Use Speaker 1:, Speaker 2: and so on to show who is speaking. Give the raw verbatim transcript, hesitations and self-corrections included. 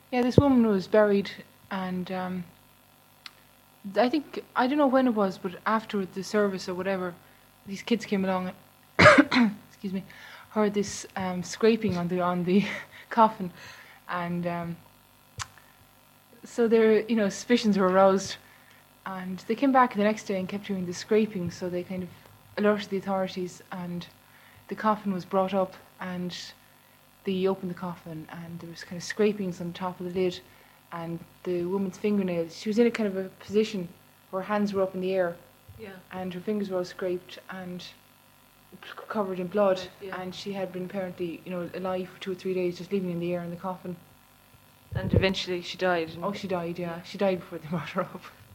Speaker 1: Yeah, this woman was buried, and um, I think I don't know when it was, but after the service or whatever, these kids came along. And excuse me, heard this um, scraping on the on the coffin, and um, so their you know suspicions were aroused, and they came back the next day and kept hearing the scraping. So they kind of alerted the authorities, and the coffin was brought up, and they opened the coffin, and there was kind of scrapings on the top of the lid, and the woman's fingernails. She was in a kind of a position where her hands were up in the air,
Speaker 2: Yeah.
Speaker 1: and her fingers were all scraped and c- covered in blood,
Speaker 2: Right, yeah.
Speaker 1: and she had been apparently, you know, alive for two or three days, just living in the air in the coffin.
Speaker 2: And eventually she died. and-
Speaker 1: Oh, she died. Yeah, she died before they brought her up.